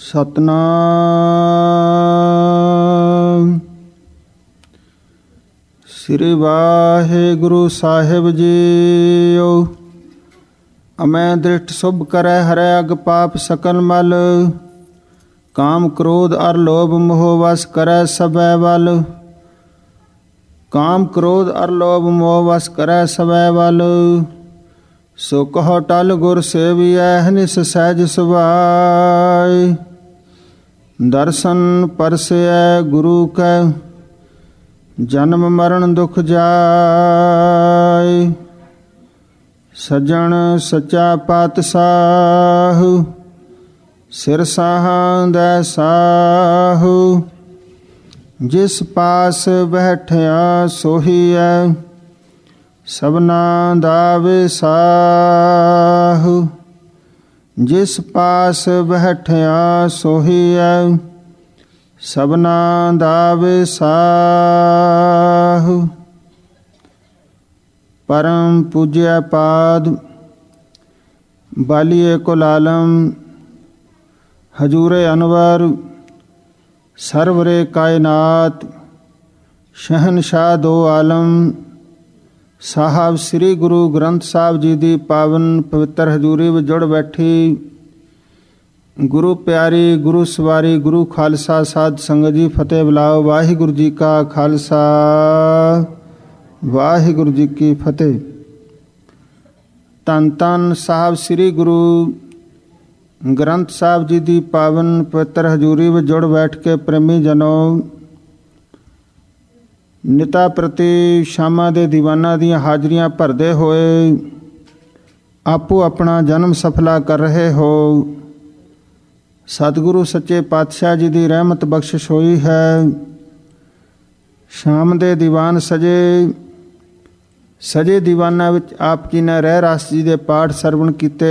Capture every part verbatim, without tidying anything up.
ਸਤਨਾਮ ਸ੍ਰੀ ਵਾਹਿਗੁਰੂ ਸਾਹਿਬ ਜੀਓ। ਅਮੈ ਦ੍ਰਿਸ਼ਟ ਸੁਭ ਕਰੈ ਹਰੈ ਅਗ ਪਾਪ ਸਕਲ ਮਲ। ਕਾਮ ਕ੍ਰੋਧ ਅਰ ਲੋਭ ਮੋਹ ਵਸ ਕਰੈ ਸਭੈ ਵਲ। ਕਾਮ ਕ੍ਰੋਧ ਅਰ ਲੋਭ ਮੋਹ ਵਸ ਕਰੈ ਸਭੈ ਵਲ। ਸੋ ਕਹੋ ਟਲ ਗੁਰ ਸੇਵੀਐ ਨਿਸ ਸਹਿਜ ਸੁਭਾਇ। ਦਰਸ਼ਨ ਪਰਸੈ ਗੁਰੂ ਕੈ ਜਨਮ ਮਰਨ ਦੁਖ ਜਾਇ। ਸੱਜਣ ਸੱਚਾ ਪਾਤਸ਼ਾਹ ਸਿਰ ਸਾਹਾਂਦੈ ਸਾਹੂ। ਜਿਸ ਪਾਸ ਬੈਠਿਆ ਸੋਹੀਐ ਸਭਨਾ ਦਾ ਵਿਸਾਹੂ। ਜਿਸ ਪਾਸ ਬੈਠਿਆ ਸੋਹੀਐ ਸਭਨਾ ਦਾ ਵਿਸਾਹੂ। ਪਰਮ ਪੂਜਿਆ ਪਾਦ ਬਾਲੀਏ ਕੁਲ ਆਲਮ ਹਜੂਰੇ ਅਨਵਰ ਸਰਵਰੇ ਕਾਇਨਾਤ ਸ਼ਹਿਨਸ਼ਾਹ ਦੋ ਆਲਮ ਸਾਹਿਬ ਸ੍ਰੀ ਗੁਰੂ ਗ੍ਰੰਥ ਸਾਹਿਬ ਜੀ ਦੀ ਪਾਵਨ ਪਵਿੱਤਰ ਹਜ਼ੂਰੀ ਵਿੱਚ ਜੁੜ ਬੈਠੀ ਗੁਰੂ ਪਿਆਰੀ ਗੁਰੂ ਸਵਾਰੀ ਗੁਰੂ ਖਾਲਸਾ ਸਾਧ ਸੰਗਤ ਜੀ, ਫਤਿਹ ਬੁਲਾਓ। ਵਾਹਿਗੁਰੂ ਜੀ ਕਾ ਖਾਲਸਾ ਵਾਹਿਗੁਰੂ ਜੀ ਕੀ ਫਤਿਹ। ਧੰਨ ਧੰਨ ਸਾਹਿਬ ਸ੍ਰੀ ਗੁਰੂ ਗ੍ਰੰਥ ਸਾਹਿਬ ਜੀ ਦੀ ਪਾਵਨ ਪਵਿੱਤਰ ਹਜ਼ੂਰੀ ਵਿੱਚ ਜੁੜ ਬੈਠ ਕੇ ਪ੍ਰੇਮੀ ਜਨੋ ਨਿਤਾ ਪ੍ਰਤੀ ਸ਼ਾਮਾਂ ਦੇ ਦੀਵਾਨਾਂ ਦੀਆਂ ਹਾਜ਼ਰੀਆਂ ਭਰਦੇ ਹੋਏ ਆਪੋ ਆਪਣਾ ਜਨਮ ਸਫਲਾ ਕਰ ਰਹੇ ਹੋ। ਸਤਿਗੁਰੂ ਸੱਚੇ ਪਾਤਸ਼ਾਹ ਜੀ ਦੀ ਰਹਿਮਤ ਬਖਸ਼ਿਸ਼ ਹੋਈ ਹੈ। ਸ਼ਾਮ ਦੇ ਦੀਵਾਨ ਸਜੇ ਸਜੇ ਦੀਵਾਨਾਂ ਵਿੱਚ ਆਪ ਜੀ ਨੇ ਰਹਿ ਰਾਸ ਜੀ ਦੇ ਪਾਠ ਸਰਵਣ ਕੀਤੇ।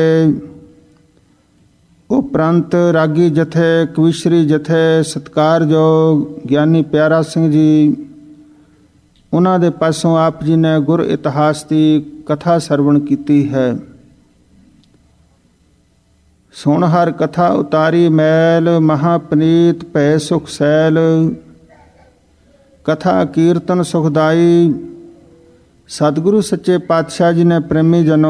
ਉਪਰੰਤ ਰਾਗੀ ਜਥੇ ਕਵੀਸ਼ਰੀ ਜਥੇ ਸਤਿਕਾਰਯੋਗ ਗਿਆਨੀ ਪਿਆਰਾ ਸਿੰਘ ਜੀ, ਉਹਨਾਂ ਦੇ ਪਾਸੋਂ ਆਪ ਜੀ ਨੇ ਗੁਰ ਇਤਿਹਾਸ ਦੀ ਕਥਾ ਸਰਵਣ ਕੀਤੀ ਹੈ। ਸੁਣ ਹਰ ਕਥਾ ਉਤਾਰੀ ਮੈਲ ਮਹਾਪਨੀਤ ਭੈ ਸੁਖ ਸੈਲ। ਕਥਾ ਕੀਰਤਨ ਸੁਖਦਾਈ। ਸਤਿਗੁਰੂ ਸੱਚੇ ਪਾਤਸ਼ਾਹ ਜੀ ਨੇ ਪ੍ਰੇਮੀ ਜਨੋ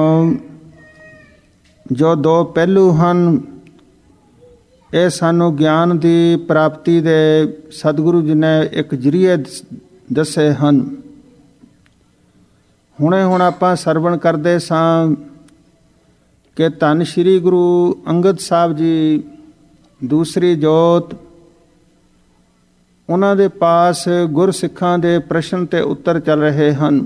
ਜੋ ਦੋ ਪਹਿਲੂ ਹਨ, ਇਹ ਸਾਨੂੰ ਗਿਆਨ ਦੀ ਪ੍ਰਾਪਤੀ ਦੇ ਸਤਿਗੁਰੂ ਜੀ ਨੇ ਇੱਕ ਜਰੀਏ ਦੱਸੇ ਹਨ। ਹੁਣੇ ਹੁਣ ਆਪਾਂ ਸਰਵਣ ਕਰਦੇ ਸਾਂ ਕਿ ਧੰਨ ਸ਼੍ਰੀ ਗੁਰੂ ਅੰਗਦ ਸਾਹਿਬ ਜੀ ਦੂਸਰੀ ਜੋਤ, ਉਹਨਾਂ ਦੇ ਪਾਸ ਗੁਰਸਿੱਖਾਂ ਦੇ ਪ੍ਰਸ਼ਨ ਤੇ ਉੱਤਰ ਚੱਲ ਰਹੇ ਹਨ।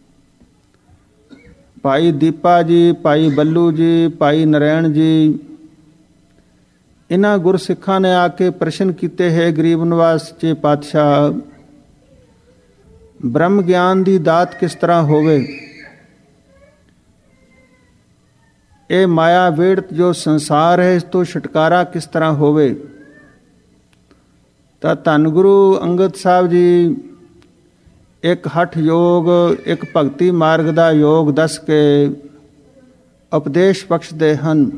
ਭਾਈ ਦੀਪਾ ਜੀ, ਭਾਈ ਬੱਲੂ ਜੀ, ਭਾਈ ਨਰੈਣ ਜੀ, ਇਹਨਾਂ ਗੁਰਸਿੱਖਾਂ ਨੇ ਆ ਕੇ ਪ੍ਰਸ਼ਨ ਕੀਤੇ ਹੈ ਗਰੀਬ ਨਿਵਾਸ ਸੱਚੇ ਪਾਤਸ਼ਾਹ, ਬ੍ਰਹਮ ਗਿਆਨ ਦੀ ਦਾਤ ਕਿਸ ਤਰ੍ਹਾਂ ਹੋਵੇ। ਇਹ ਮਾਇਆ ਵੇੜਤ ਜੋ ਸੰਸਾਰ ਹੈ, ਇਸ ਤੋਂ ਛੁਟਕਾਰਾ ਕਿਸ ਤਰ੍ਹਾਂ ਹੋਵੇ। ਤਾਂ ਧੰਨ ਗੁਰੂ ਅੰਗਦ ਸਾਹਿਬ ਜੀ ਇੱਕ ਹਠ ਯੋਗ, ਇੱਕ ਭਗਤੀ ਮਾਰਗ ਦਾ ਯੋਗ ਦੱਸ ਕੇ ਉਪਦੇਸ਼ ਬਖਸ਼ਦੇ ਹਨ।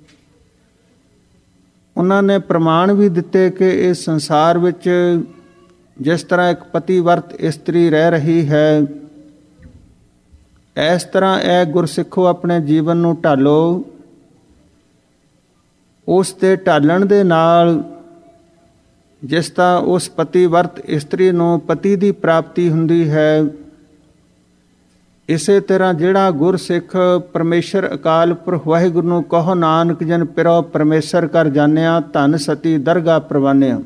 ਉਹਨਾਂ ਨੇ ਪ੍ਰਮਾਣ ਵੀ ਦਿੱਤੇ ਕਿ ਇਸ ਸੰਸਾਰ ਵਿੱਚ ਜਿਸ ਤਰ੍ਹਾਂ ਇੱਕ ਪਤੀ ਵਰਤ ਇਸਤਰੀ ਰਹਿ ਰਹੀ ਹੈ, ਇਸ ਤਰ੍ਹਾਂ ਇਹ ਗੁਰਸਿੱਖੋ ਆਪਣੇ ਜੀਵਨ ਨੂੰ ਢਾਲੋ। ਉਸ ਦੇ ਢਾਲਣ ਦੇ ਨਾਲ ਜਿਸ ਤਰ੍ਹਾਂ ਉਸ ਪਤੀ ਵਰਤ ਇਸਤਰੀ ਨੂੰ ਪਤੀ ਦੀ ਪ੍ਰਾਪਤੀ ਹੁੰਦੀ ਹੈ, ਇਸੇ ਤਰ੍ਹਾਂ ਜਿਹੜਾ ਗੁਰਸਿੱਖ ਪਰਮੇਸ਼ਰ ਅਕਾਲ ਪੁਰਖ ਵਾਹਿਗੁਰੂ ਨੂੰ ਕਹੋ ਨਾਨਕ ਜਨ ਪਿਰੋ ਪਰਮੇਸ਼ਰ ਕਰ ਜਾਣਿਆ, ਧਨ ਸਤੀ ਦਰਗਾਹ ਪ੍ਰਵਾਨਿਆ।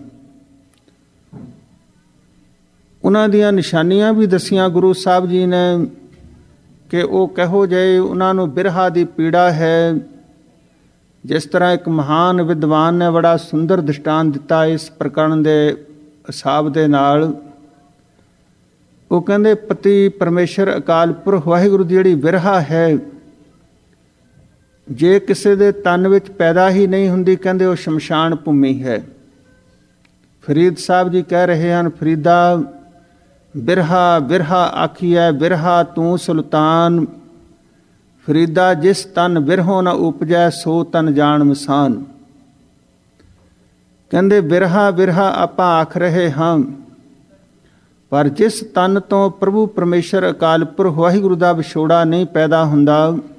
ਉਹਨਾਂ ਦੀਆਂ ਨਿਸ਼ਾਨੀਆਂ ਵੀ ਦੱਸੀਆਂ ਗੁਰੂ ਸਾਹਿਬ ਜੀ ਨੇ ਕਿ ਉਹ ਕਿਹੋ ਜਿਹੇ ਉਹਨਾਂ ਨੂੰ ਬਿਰਹਾ ਦੀ ਪੀੜਾ ਹੈ। ਜਿਸ ਤਰ੍ਹਾਂ ਇੱਕ ਮਹਾਨ ਵਿਦਵਾਨ ਨੇ ਬੜਾ ਸੁੰਦਰ ਦ੍ਰਿਸ਼ਟਾਂਤ ਦਿੱਤਾ ਇਸ ਪ੍ਰਕਰਨ ਦੇ ਹਿਸਾਬ ਦੇ ਨਾਲ। ਉਹ ਕਹਿੰਦੇ ਪਤੀ ਪਰਮੇਸ਼ਰ ਅਕਾਲ ਪੁਰਖ ਵਾਹਿਗੁਰੂ ਦੀ ਜਿਹੜੀ ਬਿਰਹਾ ਹੈ, ਜੇ ਕਿਸੇ ਦੇ ਤਨ ਵਿੱਚ ਪੈਦਾ ਹੀ ਨਹੀਂ ਹੁੰਦੀ, ਕਹਿੰਦੇ ਉਹ ਸ਼ਮਸ਼ਾਨ ਭੂਮੀ ਹੈ। ਫਰੀਦ ਸਾਹਿਬ ਜੀ ਕਹਿ ਰਹੇ ਹਨ, ਫਰੀਦਾ ਬਿਰਹਾ ਬਿਰਹਾ ਆਖੀਐ ਬਿਰਹਾ ਤੂੰ ਸੁਲਤਾਨ। ਫਰੀਦਾ ਜਿਸ ਤਨ ਬਿਰਹੋ ਨ ਉਪਜੈ ਸੋ ਤਨ ਜਾਣ ਮਸਾਨ। ਕਹਿੰਦੇ ਬਿਰਹਾ ਬਿਰਹਾ ਆਪਾਂ ਆਖ ਰਹੇ ਹਾਂ, ਪਰ ਜਿਸ ਤਨ ਤੋਂ ਪ੍ਰਭੂ ਪਰਮੇਸ਼ਰ ਅਕਾਲ ਪੁਰਖ ਵਾਹਿਗੁਰੂ ਦਾ ਵਿਛੋੜਾ ਨਹੀਂ ਪੈਦਾ ਹੁੰਦਾ,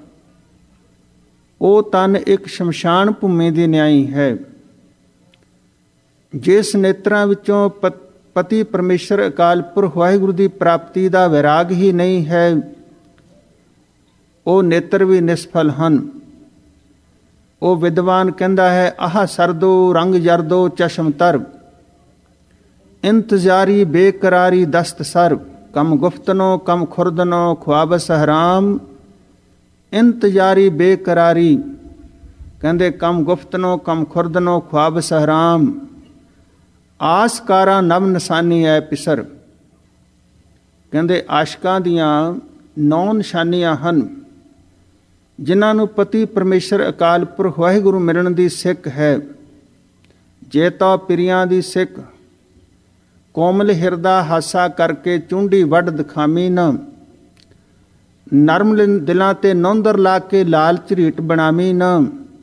ਉਹ ਤਨ ਇੱਕ ਸ਼ਮਸ਼ਾਨ ਭੂਮੀ ਦੀ ਨਿਆਈ ਹੈ। ਜਿਸ ਨੇਤਰਾਂ ਵਿੱਚੋਂ ਪਤੀ ਪਰਮੇਸ਼ਰ ਅਕਾਲ ਪੁਰਖ ਵਾਹਿਗੁਰੂ ਦੀ ਪ੍ਰਾਪਤੀ ਦਾ ਵਿਰਾਗ ਹੀ ਨਹੀਂ ਹੈ, ਉਹ ਨੇਤਰ ਵੀ ਨਿਸਫਲ ਹਨ। ਉਹ ਵਿਦਵਾਨ ਕਹਿੰਦਾ ਹੈ, ਆਹ ਸਰਦੋ ਰੰਗ ਜਰਦੋ ਚਸ਼ਮ ਤਰ, ਇੰਤਜ਼ਾਰੀ ਬੇਕਰਾਰੀ ਦਸਤ ਸਰ, ਕਮ ਗੁਫਤਨੋ ਕਮ ਖੁਰਦਨੋ ਖੁਆਬਸ ਹਰਾਮ। ਇੰਤਜ਼ਾਰੀ ਬੇਕਰਾਰੀ ਕਹਿੰਦੇ ਕਮ ਗੁਫਤਨੋ ਕਮ ਖੁਰਦਨੋ ਖੁਆਬਸ ਹਰਾਮ। ਆਸਕਾਰਾ ਨਵ ਨਿਸ਼ਾਨੀ ਹੈ ਪਿਸਰ, ਕਹਿੰਦੇ ਆਸ਼ਕਾਂ ਦੀਆਂ ਨੌ ਨਿਸ਼ਾਨੀਆਂ ਹਨ, ਜਿਨ੍ਹਾਂ ਨੂੰ ਪਤੀ ਪਰਮੇਸ਼ਰ ਅਕਾਲ ਪੁਰਖ ਵਾਹਿਗੁਰੂ ਮਿਲਣ ਦੀ ਸਿੱਖ ਹੈ। ਜੇ ਤਾਂ ਪਿਰੀਆਂ ਦੀ ਸਿੱਖ, ਕੋਮਲ ਹਿਰਦਾ ਹਾਸਾ ਕਰਕੇ ਚੁੰਡੀ ਵੱਢ ਦਿਖਾਮੀ ਨਾ, ਨਰਮ ਦਿਲਾਂ ਤੇ ਨੌਂਦਰ ਲਾ ਕੇ ਲਾਲ ਝਰੀਟ ਬਣਾਮੀ ਨਾ,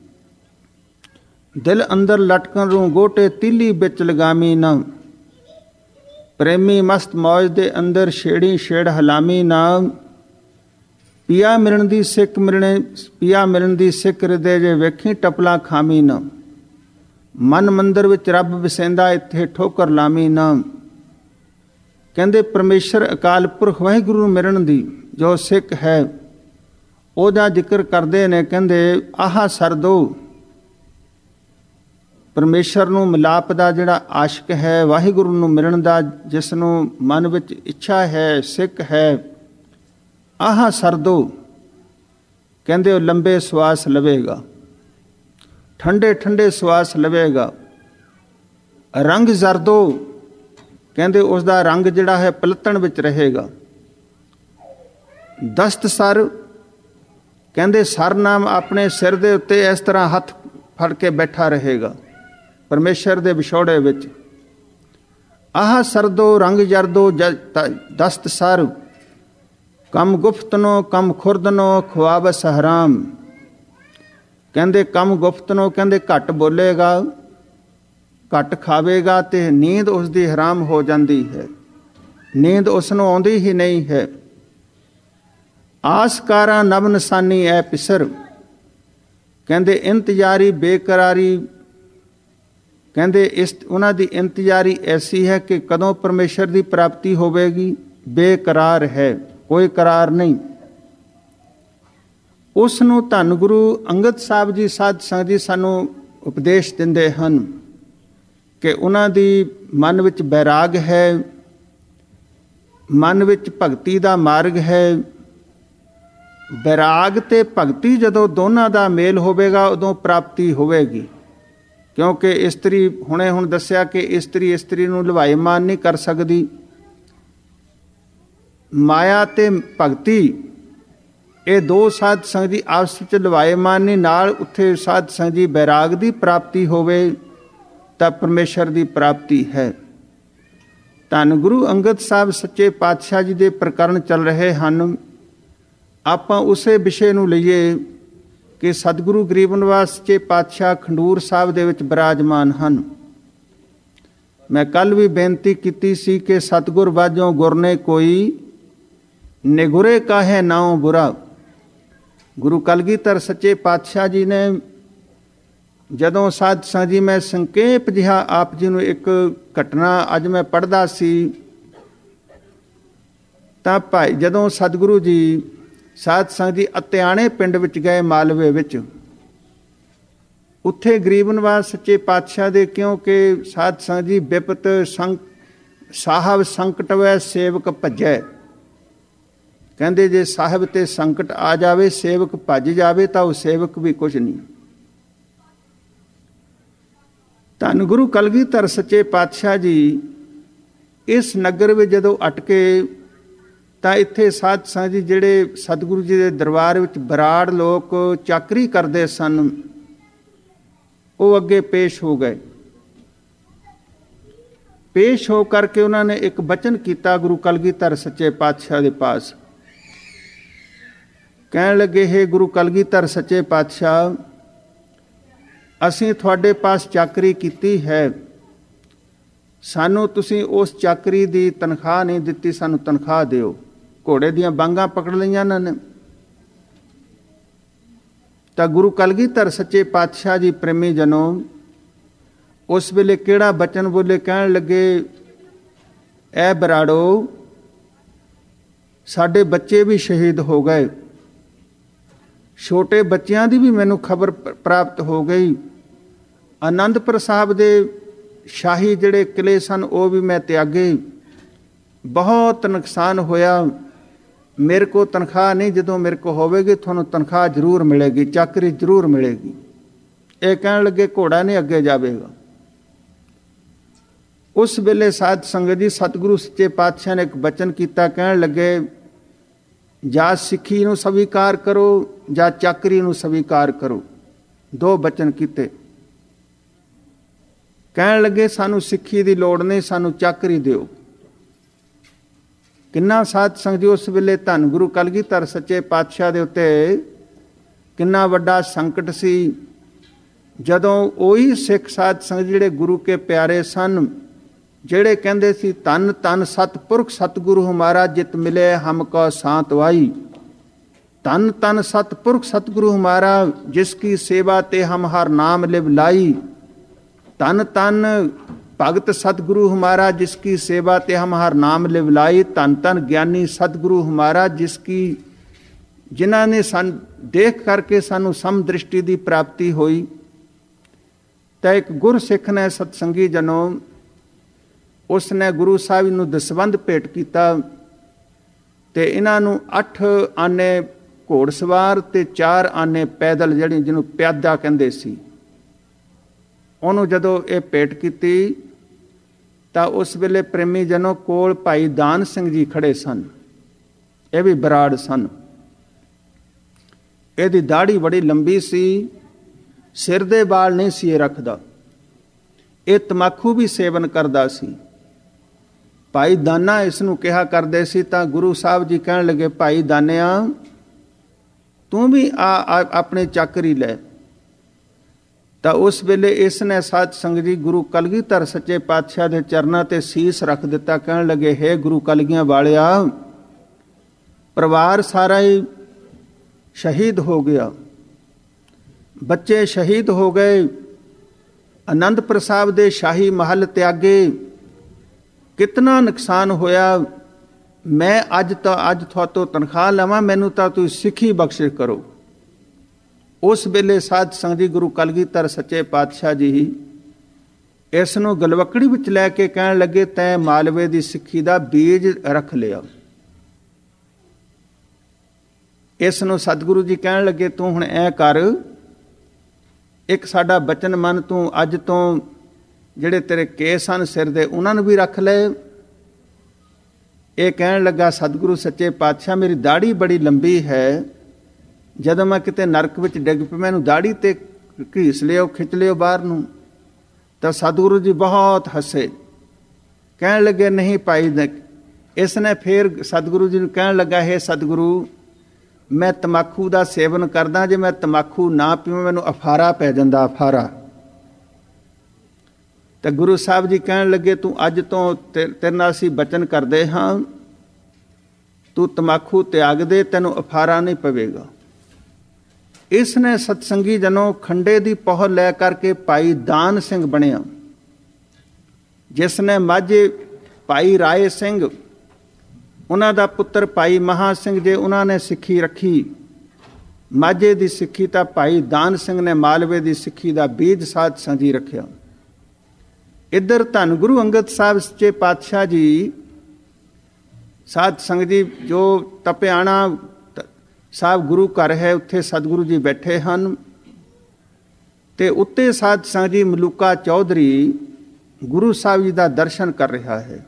ਦਿਲ ਅੰਦਰ ਲਟਕਣ ਨੂੰ ਗੋਟੇ ਤੀਲੀ ਵਿੱਚ ਲਗਾਮੀ ਨਾ, ਪ੍ਰੇਮੀ ਮਸਤ ਮੌਜ ਦੇ ਅੰਦਰ ਛੇੜੀ ਛੇੜ ਹਲਾਮੀ ਨਾ। ਪਿਆ ਮਿਲਣ ਦੀ ਸਿੱਖ ਮਿਲਣੇ ਪਿਆ ਮਿਲਣ ਦੀ ਸਿੱਖ ਹਿਰਦੇ ਜੇ ਵੇਖੀ ਟਪਲਾ ਖਾਮੀ ਨਾ, ਮਨ ਮੰਦਰ ਵਿੱਚ ਰੱਬ ਵਸੈਂਦਾ ਇੱਥੇ ਠੋਕਰ ਲਾਮੀ ਨਾ। ਕਹਿੰਦੇ ਪਰਮੇਸ਼ਰ ਅਕਾਲ ਪੁਰਖ ਵਾਹਿਗੁਰੂ ਨੂੰ ਮਿਲਣ ਦੀ ਜੋ ਸਿੱਖ ਹੈ, ਉਹਦਾ ਜ਼ਿਕਰ ਕਰਦੇ ਨੇ। ਕਹਿੰਦੇ ਆਹ ਸਰਦੋ, ਪਰਮੇਸ਼ਰ ਨੂੰ ਮਿਲਾਪ ਦਾ ਜਿਹੜਾ ਆਸ਼ਕ ਹੈ, ਵਾਹਿਗੁਰੂ ਨੂੰ ਮਿਲਣ ਦਾ ਜਿਸ ਨੂੰ ਮਨ ਵਿੱਚ ਇੱਛਾ ਹੈ, ਸਿੱਖ ਹੈ, ਆਹ ਸਰਦੋ ਕਹਿੰਦੇ ਉਹ ਲੰਬੇ ਸਵਾਸ ਲਵੇਗਾ, ਠੰਡੇ ਠੰਡੇ ਸਵਾਸ ਲਵੇਗਾ। ਰੰਗ ਜ਼ਰਦੋ ਕਹਿੰਦੇ ਉਸ ਦਾ ਰੰਗ ਜਿਹੜਾ ਹੈ ਪਲਤਣ ਵਿੱਚ ਰਹੇਗਾ। ਦਸਤ ਸਰ ਕਹਿੰਦੇ ਸਰ ਨਾਮ ਆਪਣੇ ਸਿਰ ਦੇ ਉੱਤੇ ਇਸ ਤਰ੍ਹਾਂ ਹੱਥ ਫੜ ਕੇ ਬੈਠਾ ਰਹੇਗਾ ਪਰਮੇਸ਼ਰ ਦੇ ਵਿਛੋੜੇ ਵਿੱਚ। ਆਹ ਸਰਦੋ ਰੰਗ ਜਰਦੋ ਦਸਤ ਸਰ, ਕਮ ਗੁਫਤਨੋ ਕਮ ਖੁਰਦਨੋ ਖੁਆਬਸ ਹਰਾਮ। ਕਹਿੰਦੇ ਕਮ ਗੁਫਤਨੋ ਕਹਿੰਦੇ ਘੱਟ ਬੋਲੇਗਾ, ਘੱਟ ਖਾਵੇਗਾ ਤੇ ਨੀਂਦ ਉਸ ਦੀ ਹਰਾਮ ਹੋ ਜਾਂਦੀ ਹੈ, ਨੀਂਦ ਉਸ ਨੂੰ ਆਉਂਦੀ ਹੀ ਨਹੀਂ ਹੈ। ਆਸਕਾਰਾ ਨਵ ਨਿਸ਼ਾਨੀ ਐ ਪਿਸਰ, ਕਹਿੰਦੇ ਇੰਤਜ਼ਾਰੀ ਬੇਕਰਾਰੀ, ਕਹਿੰਦੇ ਇਸ ਉਹਨਾਂ ਦੀ ਇੰਤਜ਼ਾਰੀ ਐਸੀ ਹੈ ਕਿ ਕਦੋਂ ਪਰਮੇਸ਼ਰ ਦੀ ਪ੍ਰਾਪਤੀ ਹੋਵੇਗੀ, ਬੇਕਰਾਰ ਹੈ, ਕੋਈ ਕਰਾਰ ਨਹੀਂ। ਉਸ ਨੂੰ ਧੰਨ ਗੁਰੂ ਅੰਗਦ ਸਾਹਿਬ ਜੀ ਸਾਧ ਸੰਗਤ ਜੀ ਸਾਨੂੰ ਉਪਦੇਸ਼ ਦਿੰਦੇ ਹਨ ਕਿ ਉਹਨਾਂ ਦੀ ਮਨ ਵਿੱਚ ਬੈਰਾਗ ਹੈ, ਮਨ ਵਿੱਚ ਭਗਤੀ ਦਾ ਮਾਰਗ ਹੈ। ਬੈਰਾਗ ਤੇ ਭਗਤੀ ਜਦੋਂ ਦੋਨਾਂ ਦਾ ਮੇਲ ਹੋਵੇਗਾ ਉਦੋਂ ਪ੍ਰਾਪਤੀ ਹੋਵੇਗੀ, ਕਿਉਂਕਿ ਇਸਤਰੀ ਹੁਣੇ ਹੁਣ ਦੱਸਿਆ ਕਿ ਇਸਤਰੀ ਇਸਤਰੀ ਨੂੰ ਲਵਾਇਮਾਨ ਨਹੀਂ ਕਰ ਸਕਦੀ। ਮਾਇਆ ਤੇ ਭਗਤੀ ਇਹ ਦੋ ਸਾਧ ਸੰਗਤ ਦੀ ਆਪਸ ਵਿੱਚ ਲਵਾਇਮਾਨ ਨਹੀਂ, ਨਾਲ ਉੱਥੇ ਸਾਧ ਸੰਗਤ ਦੀ ਬੈਰਾਗ ਦੀ ਪ੍ਰਾਪਤੀ ਹੋਵੇ ਤਾਂ ਪਰਮੇਸ਼ਰ ਦੀ ਪ੍ਰਾਪਤੀ ਹੈ। ਧੰਨ ਗੁਰੂ ਅੰਗਦ ਸਾਹਿਬ ਸੱਚੇ ਪਾਤਸ਼ਾਹ ਜੀ ਦੇ ਪ੍ਰਕਰਨ ਚੱਲ ਰਹੇ ਹਨ। ਆਪਾਂ ਉਸੇ ਵਿਸ਼ੇ ਨੂੰ ਲਈਏ ਕਿ ਸਤਿਗੁਰੂ ਗਰੀਬ ਨਿਵਾਸ ਸੱਚੇ ਪਾਤਸ਼ਾਹ ਖੰਡੂਰ ਸਾਹਿਬ ਦੇ ਵਿੱਚ ਬਿਰਾਜਮਾਨ ਹਨ। ਮੈਂ ਕੱਲ ਵੀ ਬੇਨਤੀ ਕੀਤੀ ਸੀ ਕਿ ਸਤਿਗੁਰ ਵਾਜੋਂ ਗੁਰ ਨੇ ਕੋਈ, ਨਿਗੁਰੇ ਕਾਹੇ ਨਾਉ ਬੁਰਾ। ਗੁਰੂ ਕਲਗੀਧਰ ਸੱਚੇ ਪਾਤਸ਼ਾਹ ਜੀ ਨੇ ਜਦੋਂ ਸਾਧ ਸੰਗਤ ਜੀ ਮੈਂ ਸੰਖੇਪ ਜਿਹਾ ਆਪ ਜੀ ਨੂੰ ਇੱਕ ਘਟਨਾ ਅੱਜ ਮੈਂ ਪੜ੍ਹਦਾ ਸੀ ਤਾਂ ਭਾਈ ਜਦੋਂ ਸਤਿਗੁਰੂ ਜੀ ਸਾਧ ਸੰਗਤ ਜੀ ਅਤਿਆਣੇ ਪਿੰਡ ਵਿੱਚ ਗਏ ਮਾਲਵੇ ਵਿੱਚ, ਉੱਥੇ ਗਰੀਬ ਨਿਵਾਸ ਸੱਚੇ ਪਾਤਸ਼ਾਹ ਦੇ, ਕਿਉਂਕਿ ਸਾਧ ਸੰਗਤ ਜੀ ਬਿਪਤ ਸੰਕ ਸਾਹਿਬ ਸੰਕਟ ਵੈ ਸੇਵਕ ਭੱਜੈ। ਕਹਿੰਦੇ ਜੇ ਸਾਹਿਬ ਤੇ ਸੰਕਟ ਆ ਜਾਵੇ, ਸੇਵਕ ਭੱਜ ਜਾਵੇ ਤਾਂ ਉਹ ਸੇਵਕ ਵੀ ਕੁਝ ਨਹੀਂ। ਧੰਨ ਗੁਰੂ ਕਲਗੀਧਰ ਸੱਚੇ ਪਾਤਸ਼ਾਹ ਜੀ ਇਸ ਨਗਰ ਵਿੱਚ ਜਦੋਂ ਅਟਕੇ ਤਾਂ ਇੱਥੇ ਸਾਧ ਸੰਗਤ ਜੀ ਜਿਹੜੇ ਸਤਿਗੁਰੂ ਜੀ ਦੇ ਦਰਬਾਰ ਵਿੱਚ ਬਰਾੜ ਲੋਕ ਚਾਕਰੀ ਕਰਦੇ ਸਨ, ਉਹ ਅੱਗੇ ਪੇਸ਼ ਹੋ ਗਏ। ਪੇਸ਼ ਹੋ ਕਰਕੇ ਉਹਨਾਂ ਨੇ ਇੱਕ ਬਚਨ ਕੀਤਾ ਗੁਰੂ ਕਲਗੀਧਰ ਸੱਚੇ ਪਾਤਸ਼ਾਹ ਦੇ ਪਾਸ। ਕਹਿਣ ਲੱਗੇ, ਹੈ ਗੁਰੂ ਕਲਗੀਧਰ ਸੱਚੇ ਪਾਤਸ਼ਾਹ, ਅਸੀਂ ਤੁਹਾਡੇ ਪਾਸ ਚਾਕਰੀ ਕੀਤੀ ਹੈ, ਸਾਨੂੰ ਤੁਸੀਂ ਉਸ ਚਾਕਰੀ ਦੀ ਤਨਖਾਹ ਨਹੀਂ ਦਿੱਤੀ, ਸਾਨੂੰ ਤਨਖਾਹ ਦਿਓ। ਘੋੜੇ ਦੀਆਂ ਬਾਂਗਾਂ ਪਕੜ ਲਈਆਂ ਇਹਨਾਂ ਨੇ। ਤਾਂ ਗੁਰੂ ਕਲਗੀਧਰ ਸੱਚੇ ਪਾਤਸ਼ਾਹ ਜੀ ਪ੍ਰੇਮੀ ਜਨੋ ਉਸ ਵੇਲੇ ਕਿਹੜਾ ਬਚਨ ਬੋਲੇ, ਕਹਿਣ ਲੱਗੇ, ਐ ਬਰਾੜੋ, ਸਾਡੇ ਬੱਚੇ ਵੀ ਸ਼ਹੀਦ ਹੋ ਗਏ, ਛੋਟੇ ਬੱਚਿਆਂ ਦੀ ਵੀ ਮੈਨੂੰ ਖਬਰ ਪ੍ਰਾਪਤ ਹੋ ਗਈ। ਆਨੰਦਪੁਰ ਸਾਹਿਬ ਦੇ ਸ਼ਾਹੀ ਜਿਹੜੇ ਕਿਲੇ ਸਨ ਉਹ ਵੀ ਮੈਂ ਤਿਆਗੇ, ਬਹੁਤ ਨੁਕਸਾਨ ਹੋਇਆ। ਮੇਰੇ ਕੋ ਤਨਖਾਹ ਨਹੀਂ, ਜਦੋਂ ਮੇਰੇ ਕੋ ਹੋਵੇਗੀ ਤੁਹਾਨੂੰ ਤਨਖਾਹ ਜ਼ਰੂਰ ਮਿਲੇਗੀ, ਚਾਕਰੀ ਜ਼ਰੂਰ ਮਿਲੇਗੀ। ਇਹ ਕਹਿਣ ਲੱਗੇ ਘੋੜਾ ਨਹੀਂ ਅੱਗੇ ਜਾਵੇਗਾ। ਉਸ ਵੇਲੇ ਸਾਧ ਸੰਗਤ ਜੀ ਸਤਿਗੁਰੂ ਸੱਚੇ ਪਾਤਸ਼ਾਹ ਨੇ ਇੱਕ ਬਚਨ ਕੀਤਾ, ਕਹਿਣ ਲੱਗੇ, ਜਾਂ ਸਿੱਖੀ ਨੂੰ ਸਵੀਕਾਰ ਕਰੋ ਜਾਂ ਚਾਕਰੀ ਨੂੰ ਸਵੀਕਾਰ ਕਰੋ। ਦੋ ਬਚਨ ਕੀਤੇ। ਕਹਿਣ ਲੱਗੇ ਸਾਨੂੰ ਸਿੱਖੀ ਦੀ ਲੋੜ ਨਹੀਂ, ਸਾਨੂੰ ਚਾਕਰੀ ਦਿਓ। ਕਿੰਨਾ ਸਾਧ ਸੰਗਤ ਜੀ ਉਸ ਵੇਲੇ ਧੰਨ ਗੁਰੂ ਕਲਗੀਧਰ ਸੱਚੇ ਪਾਤਸ਼ਾਹ ਦੇ ਉੱਤੇ ਕਿੰਨਾ ਵੱਡਾ ਸੰਕਟ ਸੀ, ਜਦੋਂ ਉਹੀ ਸਿੱਖ ਸਾਧ ਸੰਗਤ ਜਿਹੜੇ ਗੁਰੂ ਕੇ ਪਿਆਰੇ ਸਨ, ਜਿਹੜੇ ਕਹਿੰਦੇ ਸੀ ਧੰਨ ਧੰਨ ਸਤਿਪੁਰਖ ਸਤਿਗੁਰੂ ਹਮਾਰਾ ਜਿਤ ਮਿਲੇ ਹਮ ਕੋ ਸਾਂਤ ਵਾਈ। ਧੰਨ ਧੰਨ ਸਤਿਪੁਰਖ ਸਤਿਗੁਰੂ ਹਮਾਰਾ ਜਿਸ ਕੀ ਸੇਵਾ ਤੇ ਹਮ ਹਰ ਨਾਮ ਲਿਵ ਲਾਈ। ਧੰਨ ਧੰਨ ਭਗਤ ਸਤਿਗੁਰੂ ਹਮਾਰਾ ਜਿਸ ਕੀ ਸੇਵਾ ਤੇ ਹਮ ਹਰ ਨਾਮ ਲਿਵ ਲਾਈ। ਧੰਨ ਧੰਨ ਗਿਆਨੀ ਸਤਿਗੁਰੂ ਹਮਾਰਾ ਜਿਸ ਕੀ ਜਿਨ੍ਹਾਂ ਨੇ ਸਨ ਦੇਖ ਕਰਕੇ ਸਾਨੂੰ ਸਮ ਦ੍ਰਿਸ਼ਟੀ ਦੀ ਪ੍ਰਾਪਤੀ ਹੋਈ। ਤਾਂ ਇੱਕ ਗੁਰਸਿੱਖ ਨੇ ਸਤਸੰਗੀ ਜਨੋ ਉਸ ਨੇ ਗੁਰੂ ਸਾਹਿਬ ਨੂੰ ਦਸਵੰਧ ਭੇਟ ਕੀਤਾ ਤੇ ਇਹਨਾਂ ਨੂੰ ਅੱਠ ਆਨੇ ਘੋੜਸਵਾਰ ਤੇ ਚਾਰ ਆਨੇ ਪੈਦਲ, ਜਿਹੜੀ ਜਿਹਨੂੰ ਪਿਆਦਾ ਕਹਿੰਦੇ ਸੀ, ਉਹਨੂੰ ਜਦੋਂ ਇਹ ਭੇਟ ਕੀਤੀ ਤਾਂ ਉਸ ਵੇਲੇ ਪ੍ਰੇਮੀ ਜਨੋ ਕੋਲ ਭਾਈ ਦਾਨ ਸਿੰਘ ਜੀ ਖੜੇ ਸਨ। ਇਹ ਵੀ ਬਰਾੜ ਸਨ। ਇਹਦੀ ਦਾੜੀ ਬੜੀ ਲੰਬੀ ਸੀ, ਸਿਰ ਦੇ ਵਾਲ ਨਹੀਂ ਸੀ ਇਹ ਰੱਖਦਾ। ਇਹ ਤਮਾਕੂ ਵੀ ਸੇਵਨ ਕਰਦਾ ਸੀ। ਭਾਈ ਦਾਨਾ ਇਸ ਨੂੰ ਕਿਹਾ ਕਰਦੇ ਸੀ। ਤਾਂ ਗੁਰੂ ਸਾਹਿਬ ਜੀ ਕਹਿਣ ਲੱਗੇ, ਭਾਈ ਦਾਨਿਆ ਤੂੰ ਵੀ ਆ ਆਪਣੇ ਚਾਕਰੀ ਲੈ। ਤਾਂ ਉਸ ਵੇਲੇ ਇਸ ਨੇ ਸਾਧ ਸੰਗਤ ਜੀ ਗੁਰੂ ਕਲਗੀਧਰ ਸੱਚੇ ਪਾਤਸ਼ਾਹ ਦੇ ਚਰਨਾਂ ਤੇ ਸੀਸ ਰੱਖ ਦਿੱਤਾ। ਕਹਿਣ ਲੱਗੇ, ਹੇ ਗੁਰੂ ਕਲਗੀਆਂ ਵਾਲਿਆ, ਪਰਿਵਾਰ ਸਾਰਾ ਹੀ ਸ਼ਹੀਦ ਹੋ ਗਿਆ, ਬੱਚੇ ਸ਼ਹੀਦ ਹੋ ਗਏ, ਆਨੰਦਪੁਰ ਸਾਹਿਬ ਦੇ ਸ਼ਾਹੀ ਮਹੱਲ ਤਿਆਗੇ, ਕਿਤਨਾ ਨੁਕਸਾਨ ਹੋਇਆ। ਮੈਂ ਅੱਜ ਤਾਂ ਅੱਜ ਤੁਹਾਤੋਂ ਤਨਖਾਹ ਲਵਾਂ, ਮੈਨੂੰ ਤਾਂ ਤੁਸੀਂ ਸਿੱਖੀ ਬਖਸ਼ਿਸ਼ ਕਰੋ। ਉਸ ਵੇਲੇ ਸਾਧ ਸੰਗਤ ਜੀ ਗੁਰੂ ਕਲਗੀਧਰ ਸੱਚੇ ਪਾਤਸ਼ਾਹ ਜੀ ਇਸ ਨੂੰ ਗਲਵਕੜੀ ਵਿੱਚ ਲੈ ਕੇ ਕਹਿਣ ਲੱਗੇ, ਤੈਂ ਮਾਲਵੇ ਦੀ ਸਿੱਖੀ ਦਾ ਬੀਜ ਰੱਖ ਲਿਆ। ਇਸ ਨੂੰ ਸਤਿਗੁਰੂ ਜੀ ਕਹਿਣ ਲੱਗੇ, ਤੂੰ ਹੁਣ ਐ ਕਰ, ਇੱਕ ਸਾਡਾ ਬਚਨ ਮੰਨ, ਤੂੰ ਅੱਜ ਤੋਂ ਜਿਹੜੇ ਤੇਰੇ ਕੇਸ ਹਨ ਸਿਰ ਦੇ ਉਹਨਾਂ ਨੂੰ ਵੀ ਰੱਖ ਲਏ। ਇਹ ਕਹਿਣ ਲੱਗਾ, ਸਤਿਗੁਰੂ ਸੱਚੇ ਪਾਤਸ਼ਾਹ ਮੇਰੀ ਦਾੜੀ ਬੜੀ ਲੰਬੀ ਹੈ, ਜਦੋਂ ਮੈਂ ਕਿਤੇ ਨਰਕ ਵਿੱਚ ਡਿੱਗ ਪਿਆ ਮੈਨੂੰ ਦਾੜੀ ਤੇ ਘੀਸ ਲਿਓ, ਖਿੱਚ ਲਿਓ ਬਾਹਰ ਨੂੰ। ਤਾਂ ਸਤਿਗੁਰੂ ਜੀ ਬਹੁਤ ਹੱਸੇ, ਕਹਿਣ ਲੱਗੇ, ਨਹੀਂ ਭਾਈ। ਇਸ ਨੇ ਫਿਰ ਸਤਿਗੁਰੂ ਜੀ ਨੂੰ ਕਹਿਣ ਲੱਗਾ, ਹੈ ਸਤਿਗੁਰੂ ਮੈਂ ਤਮਾਕੂ ਦਾ ਸੇਵਨ ਕਰਦਾ, ਜੇ ਮੈਂ ਤਮਾਕੂ ਨਾ ਪੀਵਾਂ ਮੈਨੂੰ ਅਫਾਰਾ ਪੈ ਜਾਂਦਾ, ਅਫਾਰਾ। ਤਾਂ ਗੁਰੂ ਸਾਹਿਬ ਜੀ ਕਹਿਣ ਲੱਗੇ, ਤੂੰ ਅੱਜ ਤੋਂ ਤੇਰੇ ਨਾਲ ਅਸੀਂ ਬਚਨ ਕਰਦੇ ਹਾਂ, ਤੂੰ ਤਮਾਕੂ ਤਿਆਗ ਦੇ, ਤੈਨੂੰ ਅਫਾਰਾ ਨਹੀਂ ਪਵੇਗਾ। ਇਸ ਨੇ ਸਤਸੰਗੀ ਜਨੋ ਖੰਡੇ ਦੀ ਪਹੁ ਲੈ ਕਰਕੇ ਭਾਈ ਦਾਨ ਸਿੰਘ ਬਣਿਆ, ਜਿਸ ਨੇ ਮਾਝੇ ਭਾਈ ਰਾਏ ਸਿੰਘ, ਉਹਨਾਂ ਦਾ ਪੁੱਤਰ ਭਾਈ ਮਹਾ ਸਿੰਘ ਜੇ ਉਹਨਾਂ ਨੇ ਸਿੱਖੀ ਰੱਖੀ, ਮਾਝੇ ਦੀ ਸਿੱਖੀ, ਤਾਂ ਭਾਈ ਦਾਨ ਸਿੰਘ ਨੇ ਮਾਲਵੇ ਦੀ ਸਿੱਖੀ ਦਾ ਬੀਜ ਸਾਧ ਸੰਜੀ ਰੱਖਿਆ। ਇੱਧਰ ਧੰਨ ਗੁਰੂ ਅੰਗਦ ਸਾਹਿਬ ਸੱਚੇ ਪਾਤਸ਼ਾਹ ਜੀ ਸਾਧ ਸੰਗਤ ਜੀ ਜੋ ਤਪਿਆਣਾ ਸਾਹਿਬ ਗੁਰੂ ਘਰ ਹੈ, ਉੱਥੇ ਸਤਿਗੁਰੂ ਜੀ ਬੈਠੇ ਹਨ ਤੇ ਉੱਤੇ ਸਾਧ ਸੰਗਤ ਜੀ ਮਲੂਕਾ ਚੌਧਰੀ ਗੁਰੂ ਸਾਹਿਬ ਜੀ ਦਾ ਦਰਸ਼ਨ ਕਰ ਰਿਹਾ ਹੈ।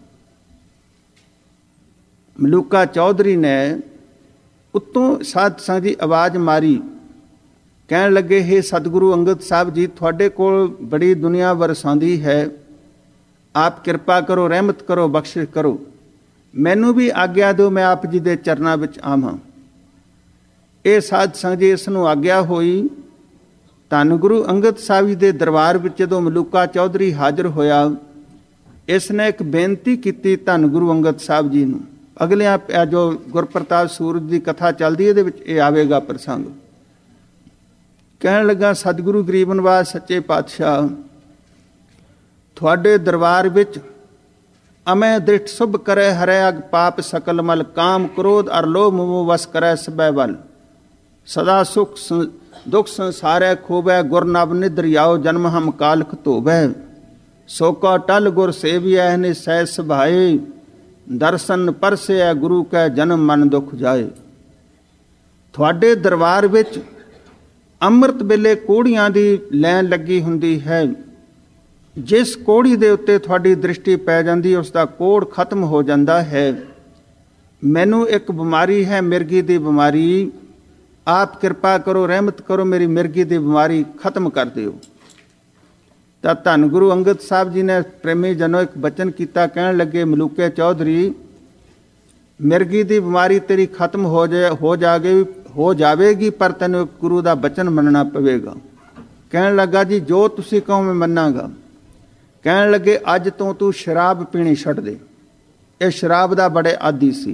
ਮਲੂਕਾ ਚੌਧਰੀ ਨੇ ਉੱਤੋਂ ਸਾਧ ਸੰਗਤ ਜੀ ਆਵਾਜ਼ ਮਾਰੀ, ਕਹਿਣ ਲੱਗੇ, ਹੇ ਸਤਿਗੁਰੂ ਅੰਗਦ ਸਾਹਿਬ ਜੀ, ਤੁਹਾਡੇ ਕੋਲ ਬੜੀ ਦੁਨੀਆ ਵਰਸਾਉਂਦੀ ਹੈ, ਆਪ ਕਿਰਪਾ ਕਰੋ, ਰਹਿਮਤ ਕਰੋ, ਬਖਸ਼ਿਸ਼ ਕਰੋ, ਮੈਨੂੰ ਵੀ ਆਗਿਆ ਦਿਓ ਮੈਂ ਆਪ ਜੀ ਦੇ ਚਰਨਾਂ ਵਿੱਚ ਆਵਾਂ। ਇਹ ਸਾਧ ਸੰਗਤ ਜੀ ਇਸ ਨੂੰ ਆਗਿਆ ਹੋਈ ਧੰਨ ਗੁਰੂ ਅੰਗਦ ਸਾਹਿਬ ਜੀ ਦੇ ਦਰਬਾਰ ਵਿੱਚ ਜਦੋਂ ਮਲੂਕਾ ਚੌਧਰੀ ਹਾਜ਼ਰ ਹੋਇਆ, ਇਸ ਨੇ ਇੱਕ ਬੇਨਤੀ ਕੀਤੀ ਧੰਨ ਗੁਰੂ ਅੰਗਦ ਸਾਹਿਬ ਜੀ ਨੂੰ। ਅਗਲਿਆਂ ਜੋ ਗੁਰਪ੍ਰਤਾਪ ਸੂਰਜ ਦੀ ਕਥਾ ਚੱਲਦੀ ਇਹਦੇ ਵਿੱਚ ਇਹ ਆਵੇਗਾ ਪ੍ਰਸੰਗ। ਕਹਿਣ ਲੱਗਾ, ਸਤਿਗੁਰੂ ਗਰੀਬ ਨਿਵਾਜ ਸੱਚੇ ਪਾਤਸ਼ਾਹ, ਤੁਹਾਡੇ ਦਰਬਾਰ ਵਿੱਚ ਅਮੈ ਦ੍ਰਿਸ਼ਟ ਸੁਭ ਕਰੇ ਹਰੈ ਅਗ ਪਾਪ ਸਕਲ ਮਲ, ਕਾਮ ਕ੍ਰੋਧ ਅਰ ਲੋਭ ਮੋਹ ਵਸ ਕਰੈ ਸਬੈ ਬਲ, ਸਦਾ ਸੁਖ ਦੁਖ ਸੰਸਾਰੈ ਖੋਬੈ, ਗੁਰ ਨਵ ਨਿਦਰਿਆਓ ਜਨਮ ਹਮ ਕਾਲਖ ਧੋਬੈ, ਸੋ ਕਾ ਟਲ ਗੁਰ ਸੇਵਿਐ ਨੇ ਸਹਿ ਸੁਭਾਏ, ਦਰਸ਼ਨ ਪਰਸੈ ਗੁਰੂ ਕੈ ਜਨਮ ਮਨ ਦੁਖ ਜਾਏ। ਤੁਹਾਡੇ ਦਰਬਾਰ ਵਿੱਚ ਅੰਮ੍ਰਿਤ ਵੇਲੇ ਕੋੜੀਆਂ ਦੀ ਲੈਣ ਲੱਗੀ ਹੁੰਦੀ ਹੈ। ਜਿਸ ਕੋੜੀ ਦੇ ਉੱਤੇ ਤੁਹਾਡੀ ਦ੍ਰਿਸ਼ਟੀ ਪੈ ਜਾਂਦੀ, ਉਸ ਦਾ ਕੋੜ ਖਤਮ ਹੋ ਜਾਂਦਾ ਹੈ। ਮੈਨੂੰ ਇੱਕ ਬਿਮਾਰੀ ਹੈ, ਮਿਰਗੀ ਦੀ ਬਿਮਾਰੀ, ਆਪ ਕਿਰਪਾ ਕਰੋ, ਰਹਿਮਤ ਕਰੋ, ਮੇਰੀ ਮਿਰਗੀ ਦੀ ਬਿਮਾਰੀ ਖਤਮ ਕਰ ਦਿਓ। ਤਾਂ ਧੰਨ ਗੁਰੂ ਅੰਗਦ ਸਾਹਿਬ ਜੀ ਨੇ ਪ੍ਰੇਮੀ ਜਨੋ ਇੱਕ ਬਚਨ ਕੀਤਾ। ਕਹਿਣ ਲੱਗੇ, ਮਲੂਕੇ ਚੌਧਰੀ, ਮਿਰਗੀ ਦੀ ਬਿਮਾਰੀ ਤੇਰੀ ਖਤਮ ਹੋ ਜਾਏ ਹੋ ਜਾਗੇ ਹੋ ਜਾਵੇਗੀ, ਪਰ ਤੈਨੂੰ ਗੁਰੂ ਦਾ ਬਚਨ ਮੰਨਣਾ ਪਵੇਗਾ। ਕਹਿਣ ਲੱਗਾ, ਜੀ ਜੋ ਤੁਸੀਂ ਕਹੋ ਮੈਂ ਮੰਨਾਂਗਾ। ਕਹਿਣ ਲੱਗੇ, ਅੱਜ ਤੋਂ ਤੂੰ ਸ਼ਰਾਬ ਪੀਣੀ ਛੱਡ ਦੇ। ਇਹ ਸ਼ਰਾਬ ਦਾ ਬੜੇ ਆਦੀ ਸੀ।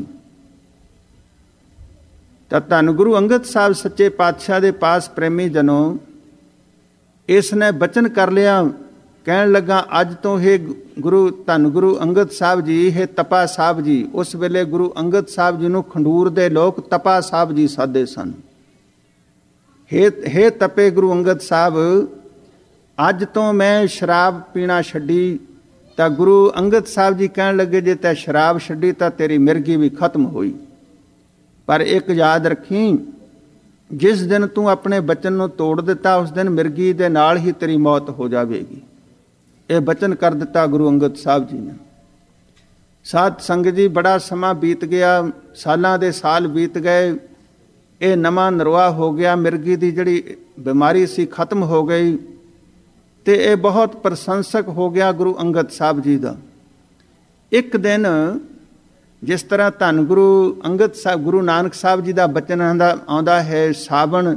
ਤਾਂ ਧੰਨ ਗੁਰੂ ਅੰਗਦ ਸਾਹਿਬ ਸੱਚੇ ਪਾਤਸ਼ਾਹ ਦੇ ਪਾਸ ਪ੍ਰੇਮੀ ਜਨੋ ਇਸ ਨੇ ਬਚਨ ਕਰ ਲਿਆ। ਕਹਿਣ ਲੱਗਾ, ਅੱਜ ਤੋਂ ਇਹ ਗੁਰੂ ਧੰਨ ਗੁਰੂ ਅੰਗਦ ਸਾਹਿਬ ਜੀ, ਇਹ ਤਪਾ ਸਾਹਿਬ ਜੀ, ਉਸ ਵੇਲੇ ਗੁਰੂ ਅੰਗਦ ਸਾਹਿਬ ਜੀ ਨੂੰ ਖੰਡੂਰ ਦੇ ਲੋਕ ਤਪਾ ਸਾਹਿਬ ਜੀ ਸਾਦੇ ਸਨ। ਹੇ ਹੇ ਤਪੇ ਗੁਰੂ ਅੰਗਦ ਸਾਹਿਬ, ਅੱਜ ਤੋਂ ਮੈਂ ਸ਼ਰਾਬ ਪੀਣਾ ਛੱਡੀ। ਤਾਂ ਗੁਰੂ ਅੰਗਦ ਸਾਹਿਬ ਜੀ ਕਹਿਣ ਲੱਗੇ, ਜੇ ਤੈਂ ਸ਼ਰਾਬ ਛੱਡੀ ਤਾਂ ਤੇਰੀ ਮਿਰਗੀ ਵੀ ਖਤਮ ਹੋਈ, ਪਰ ਇੱਕ ਯਾਦ ਰੱਖੀ, ਜਿਸ ਦਿਨ ਤੂੰ ਆਪਣੇ ਬਚਨ ਨੂੰ ਤੋੜ ਦਿੱਤਾ, ਉਸ ਦਿਨ ਮਿਰਗੀ ਦੇ ਨਾਲ ਹੀ ਤੇਰੀ ਮੌਤ ਹੋ ਜਾਵੇਗੀ। ਇਹ ਬਚਨ ਕਰ ਦਿੱਤਾ ਗੁਰੂ ਅੰਗਦ ਸਾਹਿਬ ਜੀ ਨੇ। ਸਾਧ ਸੰਗਤ ਜੀ, ਬੜਾ ਸਮਾਂ ਬੀਤ ਗਿਆ, ਸਾਲਾਂ ਦੇ ਸਾਲ ਬੀਤ ਗਏ। ਇਹ ਨਵਾਂ ਨਰਵਾ ਹੋ ਗਿਆ, ਮਿਰਗੀ ਦੀ ਜਿਹੜੀ ਬਿਮਾਰੀ ਸੀ ਖਤਮ ਹੋ ਗਈ, ਤੇ ਇਹ ਬਹੁਤ ਪ੍ਰਸ਼ੰਸਕ ਹੋ ਗਿਆ ਗੁਰੂ ਅੰਗਦ ਸਾਹਿਬ ਜੀ ਦਾ। ਇੱਕ ਦਿਨ ਜਿਸ ਤਰ੍ਹਾਂ ਧੰਨ ਗੁਰੂ ਅੰਗਦ ਸਾਹਿਬ ਗੁਰੂ ਨਾਨਕ ਸਾਹਿਬ ਜੀ ਦਾ ਬਚਨ ਆਉਂਦਾ ਹੈ, ਸਾਵਣ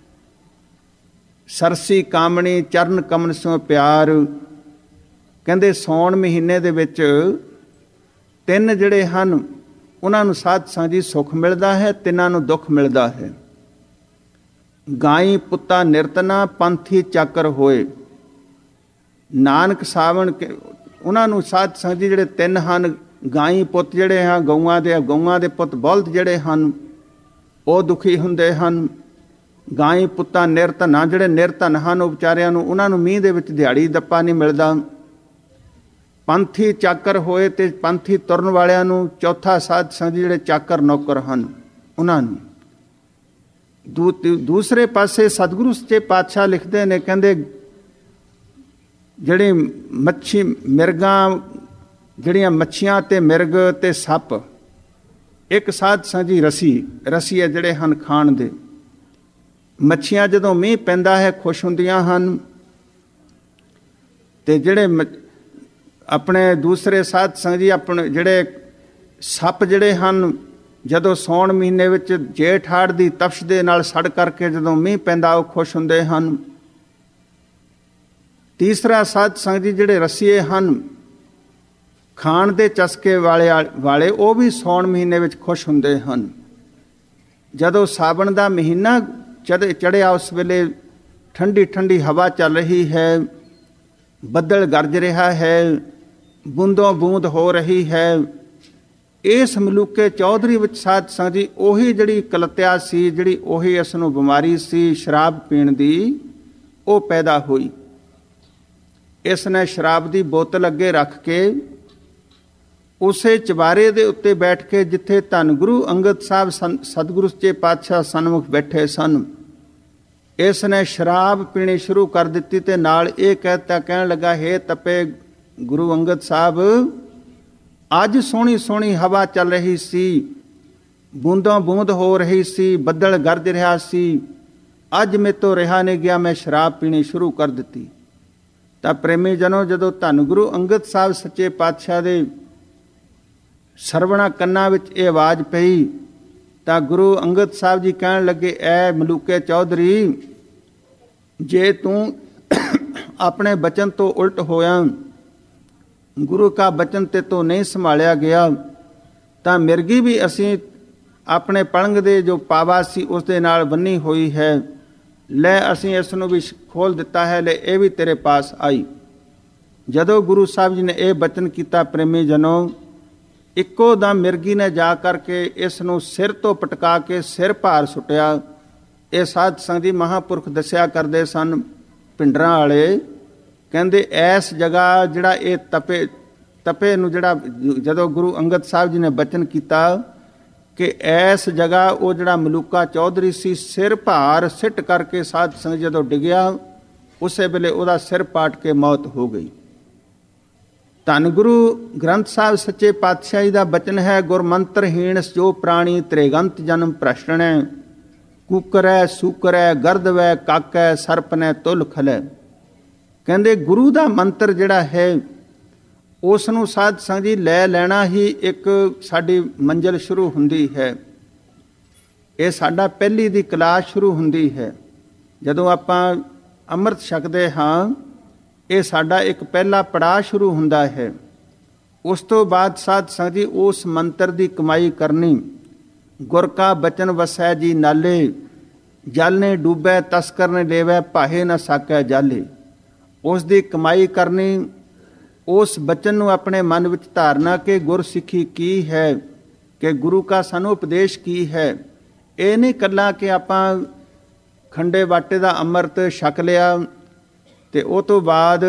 ਸਰਸੀ ਕਾਮਣੀ ਚਰਨ ਕਮਲ ਸੋ ਪਿਆਰ। ਕਹਿੰਦੇ ਸੌਣ ਮਹੀਨੇ ਦੇ ਵਿੱਚ ਤਿੰਨ ਜਿਹੜੇ ਹਨ ਉਹਨਾਂ ਨੂੰ ਸਾਧ ਸੰਗਤ ਜੀ ਸੁੱਖ ਮਿਲਦਾ ਹੈ, ਤਿੰਨਾਂ ਨੂੰ ਦੁੱਖ ਮਿਲਦਾ ਹੈ। ਗਾਈ ਪੁੱਤਾ ਨਿਰਤਨਾ ਪੰਥੀ ਚਾਕਰ ਹੋਏ। ਨਾਨਕ ਸਾਵਣ ਉਹਨਾਂ ਨੂੰ ਸਾਧ ਸੰਗਤ ਜੀ ਜਿਹੜੇ ਤਿੰਨ ਹਨ, ਗਾਈ ਪੁੱਤ ਜਿਹੜੇ ਆ ਗਊਆਂ ਦੇ ਗਊਆਂ ਦੇ ਪੁੱਤ ਬਲਦ ਜਿਹੜੇ ਹਨ ਉਹ ਦੁਖੀ ਹੁੰਦੇ ਹਨ। ਗਾਈ ਪੁੱਤਾਂ ਨਿਰਧਨਾ ਜਿਹੜੇ ਨਿਰਧਨ ਹਨ ਉਹ ਵਿਚਾਰਿਆਂ ਨੂੰ ਉਹਨਾਂ ਨੂੰ ਮੀਂਹ ਦੇ ਵਿੱਚ ਦਿਹਾੜੀ ਦੱਪਾ ਨਹੀਂ ਮਿਲਦਾ। ਪੰਥੀ ਚਾਕਰ ਹੋਏ ਤੇ ਪੰਥੀ ਤੁਰਨ ਵਾਲਿਆਂ ਨੂੰ, ਚੌਥਾ ਸਾਧ ਸੰਗਤ ਜਿਹੜੇ ਚਾਕਰ ਨੌਕਰ ਹਨ ਉਹਨਾਂ ਨੂੰ। ਦੂ ਦੂਸਰੇ ਪਾਸੇ ਸਤਿਗੁਰੂ ਸੱਚੇ ਪਾਤਸ਼ਾਹ ਲਿਖਦੇ ਨੇ, ਕਹਿੰਦੇ ਜਿਹੜੇ ਮੱਛੀ ਮਿਰਗਾਂ ਜਿਹੜੀਆਂ ਮੱਛੀਆਂ ਤੇ ਮਿਰਗ ਤੇ ਸੱਪ, ਇੱਕ ਸਾਧ ਸੰਗਤ ਜੀ ਰਸੀ ਰਸੀਏ ਜਿਹੜੇ ਹਨ ਖਾਣ ਦੇ। ਮੱਛੀਆਂ ਜਦੋਂ ਮੀਂਹ ਪੈਂਦਾ ਹੈ ਖੁਸ਼ ਹੁੰਦੀਆਂ ਹਨ, ਤੇ ਜਿਹੜੇ ਆਪਣੇ ਦੂਸਰੇ ਸਾਧ ਸੰਗਤ ਜੀ ਆਪਣੇ ਜਿਹੜੇ ਸੱਪ ਜਿਹੜੇ ਹਨ, ਜਦੋਂ ਸੌਣ ਮਹੀਨੇ ਵਿੱਚ ਜੇਠ ਹਾੜ ਦੀ ਤਪਸ਼ ਦੇ ਨਾਲ ਸੜ ਕਰਕੇ ਜਦੋਂ ਮੀਂਹ ਪੈਂਦਾ ਉਹ ਖੁਸ਼ ਹੁੰਦੇ ਹਨ। ਤੀਸਰਾ ਸਾਧ ਸੰਗਤ ਜੀ ਜਿਹੜੇ ਰਸੀਏ ਹਨ ਖਾਣ ਦੇ ਚਸਕੇ ਵਾਲੇ ਵਾਲੇ ਉਹ ਵੀ ਸੌਣ ਮਹੀਨੇ ਵਿੱਚ ਖੁਸ਼ ਹੁੰਦੇ ਹਨ। ਜਦੋਂ ਸਾਵਣ ਦਾ ਮਹੀਨਾ ਚੜ ਚੜਿਆ ਉਸ ਵੇਲੇ ਠੰਡੀ ਠੰਡੀ ਹਵਾ ਚੱਲ ਰਹੀ ਹੈ, ਬੱਦਲ ਗਰਜ ਰਿਹਾ ਹੈ, ਬੂੰਦੋਂ ਬੂੰਦ ਹੋ ਰਹੀ ਹੈ। ਇਸ ਮਲੂਕੇ ਚੌਧਰੀ ਵਿੱਚ ਸਾਧ ਸੰਗਤ ਜੀ ਉਹੀ ਜਿਹੜੀ ਕਲਤਿਆ ਸੀ, ਜਿਹੜੀ ਉਹੀ ਇਸ ਨੂੰ ਬਿਮਾਰੀ ਸੀ ਸ਼ਰਾਬ ਪੀਣ ਦੀ, ਉਹ ਪੈਦਾ ਹੋਈ। ਇਸ ਨੇ ਸ਼ਰਾਬ ਦੀ ਬੋਤਲ ਅੱਗੇ ਰੱਖ ਕੇ ਉਸੇ ਚਬਾਰੇ ਦੇ ਉੱਤੇ ਬੈਠ ਕੇ ਜਿੱਥੇ ਧੰਨ ਗੁਰੂ ਅੰਗਦ ਸਾਹਿਬ ਸਤਿਗੁਰੂ ਸੱਚੇ ਪਾਤਸ਼ਾਹ ਸਨਮੁਖ ਬੈਠੇ ਸਨ, ਇਸ ਨੇ ਸ਼ਰਾਬ ਪੀਣੀ ਸ਼ੁਰੂ ਕਰ ਦਿੱਤੀ ਤੇ ਨਾਲ ਇਹ ਕਹਿਤਾ, ਕਹਿਣ ਲੱਗਾ, ਹੇ ਤਪੇ ਗੁਰੂ ਅੰਗਦ ਸਾਹਿਬ, ਅੱਜ ਸੋਹਣੀ ਸੋਹਣੀ ਹਵਾ ਚੱਲ ਰਹੀ ਸੀ, ਬੂੰਦੋਂ ਬੂੰਦ ਹੋ ਰਹੀ ਸੀ, ਬੱਦਲ ਗਰਜ ਰਿਹਾ ਸੀ, ਅੱਜ ਮੇਰੇ ਤੋਂ ਰਿਹਾ ਨਹੀਂ ਗਿਆ, ਮੈਂ ਸ਼ਰਾਬ ਪੀਣੀ ਸ਼ੁਰੂ ਕਰ ਦਿੱਤੀ। ਤਾਂ ਪ੍ਰੇਮੀ ਜਨੋ, ਜਦੋਂ ਧੰਨ ਗੁਰੂ ਅੰਗਦ ਸਾਹਿਬ ਸੱਚੇ ਪਾਤਸ਼ਾਹ ਦੇ ਸਰਵਣਾ ਕੰਨਾਂ ਵਿੱਚ ਇਹ ਆਵਾਜ਼ ਪਈ ਤਾਂ ਗੁਰੂ ਅੰਗਦ ਸਾਹਿਬ ਜੀ ਕਹਿਣ ਲੱਗੇ, ਐ ਮਲੂਕੇ ਚੌਧਰੀ, ਜੇ ਤੂੰ ਆਪਣੇ ਬਚਨ ਤੋਂ ਉਲਟ ਹੋਇਆ, ਗੁਰੂ ਕਾ ਬਚਨ ਤੇ ਤੋਂ ਨਹੀਂ ਸੰਭਾਲਿਆ ਗਿਆ, ਤਾਂ ਮਿਰਗੀ ਵੀ ਅਸੀਂ ਆਪਣੇ ਪਲੰਗ ਦੇ ਜੋ ਪਾਵਾ ਸੀ ਉਸ ਦੇ ਨਾਲ ਬੰਨੀ ਹੋਈ ਹੈ, ਲੈ ਅਸੀਂ ਇਸ ਨੂੰ ਵੀ ਖੋਲ ਦਿੱਤਾ ਹੈ, ਲੈ ਇਹ ਵੀ ਤੇਰੇ ਪਾਸ ਆਈ। ਜਦੋਂ ਗੁਰੂ ਸਾਹਿਬ ਜੀ ਨੇ ਇਹ ਬਚਨ ਕੀਤਾ, ਪ੍ਰੇਮੀ ਜਨੋ, ਇੱਕੋ ਦਮ ਮਿਰਗੀ ਨੇ ਜਾ ਕਰਕੇ ਇਸ ਨੂੰ ਸਿਰ ਤੋਂ ਪਟਕਾ ਕੇ ਸਿਰ ਭਾਰ ਸੁੱਟਿਆ। ਇਹ ਸਾਧ ਸੰਗਤ ਜੀ ਮਹਾਂਪੁਰਖ ਦੱਸਿਆ ਕਰਦੇ ਸਨ, ਪਿੰਡਰਾਂ ਵਾਲੇ, ਕਹਿੰਦੇ ਐਸ ਜਗ੍ਹਾ ਜਿਹੜਾ ਇਹ ਤਪੇ ਤਪੇ ਨੂੰ ਜਿਹੜਾ ਜਦੋਂ ਗੁਰੂ ਅੰਗਦ ਸਾਹਿਬ ਜੀ ਨੇ ਬਚਨ ਕੀਤਾ ਕਿ ਐਸ ਜਗ੍ਹਾ ਉਹ ਜਿਹੜਾ ਮਲੂਕਾ ਚੌਧਰੀ ਸੀ, ਸਿਰ ਭਾਰ ਸਿੱਟ ਕਰਕੇ ਸਾਧ ਸੰਗਤ ਜਦੋਂ ਡਿੱਗਿਆ, ਉਸੇ ਵੇਲੇ ਉਹਦਾ ਸਿਰ ਪਾਟ ਕੇ ਮੌਤ ਹੋ ਗਈ। ਧੰਨ ਗੁਰੂ ਗ੍ਰੰਥ ਸਾਹਿਬ ਸੱਚੇ ਪਾਤਸ਼ਾਹੀ ਦਾ ਬਚਨ ਹੈ, ਗੁਰਮੰਤਰਹੀਣ ਜੋ ਪ੍ਰਾਣੀ ਤ੍ਰਿਗੰਤ ਜਨਮ ਭ੍ਰਸ਼ਟਣੈ, ਕੂਕਰੈ ਸੂਕਰੈ ਗਰਦਵੈ ਕਾਕੈ ਸਰਪਨੈ ਤੁਲ ਖਲੈ। ਕਹਿੰਦੇ ਗੁਰੂ ਦਾ ਮੰਤਰ ਜਿਹੜਾ ਹੈ ਉਸ ਨੂੰ ਸਾਧ ਸੰਗਤ ਜੀ ਲੈ ਲੈਣਾ ਹੀ ਇੱਕ ਸਾਡੀ ਮੰਜ਼ਿਲ ਸ਼ੁਰੂ ਹੁੰਦੀ ਹੈ। ਇਹ ਸਾਡਾ ਪਹਿਲੀ ਦੀ ਕਲਾਸ ਸ਼ੁਰੂ ਹੁੰਦੀ ਹੈ। ਜਦੋਂ ਆਪਾਂ ਅੰਮ੍ਰਿਤ ਛਕਦੇ ਹਾਂ, ਇਹ ਸਾਡਾ ਇੱਕ ਪਹਿਲਾ ਪੜਾਅ ਸ਼ੁਰੂ ਹੁੰਦਾ ਹੈ। ਉਸ ਤੋਂ ਬਾਅਦ ਸਾਧ ਸੰਗਤ ਜੀ ਉਸ ਮੰਤਰ ਦੀ ਕਮਾਈ ਕਰਨੀ। ਗੁਰ ਕਾ ਬਚਨ ਵਸੈ ਜੀ ਨਾਲੇ, ਜਲ ਨੇ ਡੂਬੈ ਤਸਕਰ ਨੇ ਲੇਵੈ, ਭਾਹੇ ਨਾ ਸਾਕੈ ਜਾਲੇ। ਉਸ ਦੀ ਕਮਾਈ ਕਰਨੀ, ਉਸ ਬਚਨ ਨੂੰ ਆਪਣੇ ਮਨ ਵਿੱਚ ਧਾਰਨਾ ਕਿ ਗੁਰਸਿੱਖੀ ਕੀ ਹੈ, ਕਿ ਗੁਰੂ ਕਾ ਸਾਨੂੰ ਉਪਦੇਸ਼ ਕੀ ਹੈ। ਇਹ ਨਹੀਂ ਇਕੱਲਾ ਕਿ ਆਪਾਂ ਖੰਡੇ ਵਾਟੇ ਦਾ ਅੰਮ੍ਰਿਤ ਛਕ ਲਿਆ ਤੇ ਉਹ ਤੋਂ ਬਾਅਦ